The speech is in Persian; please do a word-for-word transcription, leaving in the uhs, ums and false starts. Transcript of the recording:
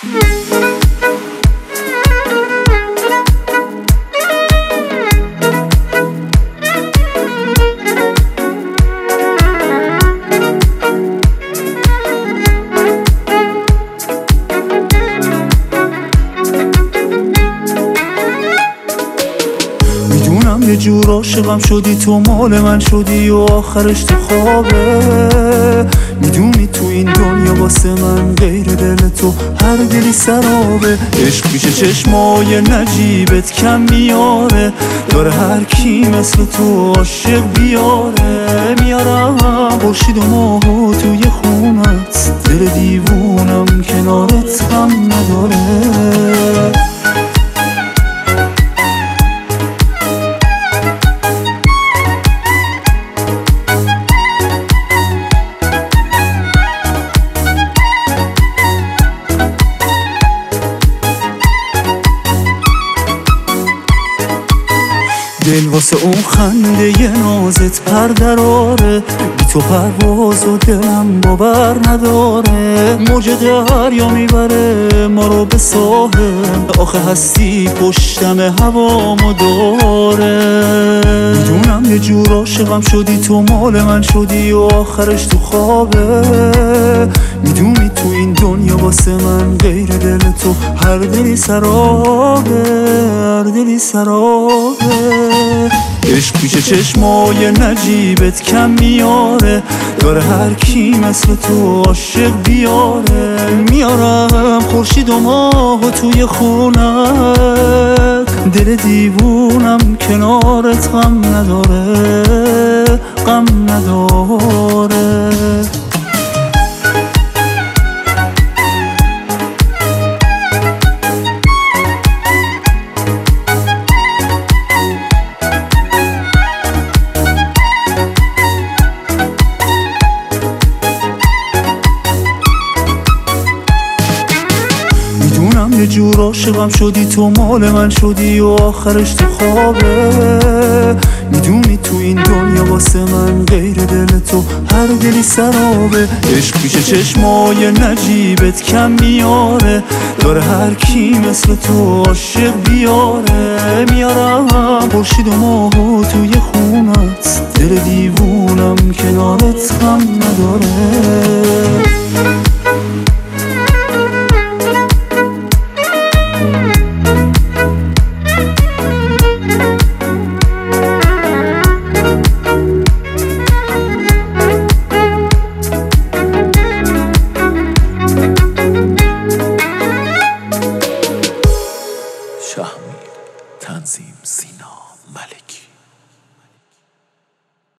یه جور عاشقم شدی، تو مال من شدی و آخرش تو خوابه. میدونی تو این دنیا واسه من غیر دل تو هر دلی سرابه. عشق پیش چشمای نجیبت کم میاره، داره هر کی مثل تو عاشق بیاره. میارم خورشید و ماهو توی خونت، دل دیوونم کنارت غم نداره. دل واسه اون خنده ی نازت پر دراره، بی تو پرواز و دلم باور نداره. موج دریا میبره ما رو به ساحل، آخه هستی پشتم هوامو داره. میدونم یه جور عاشقم شدی، تو مال من شدی و آخرش تو خوابه. میدونی تو این دنیا واسه من غیر دل تو هر دلی سرابه، هر دلی سرابه. عشق پیش چشمای نجیبت کم میاره، داره هر کی مثل تو عاشق بیاره. میارم خورشید و ماهو توی خونت، دل دیوونم کنارت غم نداره، غم نداره. یه جور عاشقم شدی، تو مال من شدی و آخرش تو خوابه. میدونی تو این دنیا واسه من غیر دل تو هر دلی سرابه. عشق پیش چشمای نجیبت کم میاره، داره هر کی مثل تو عاشق بیاره. میارم خورشید و ماهو توی خونت، دل دیوونم کنارت غم نداره. شهمی تنظیم سینا ملکی.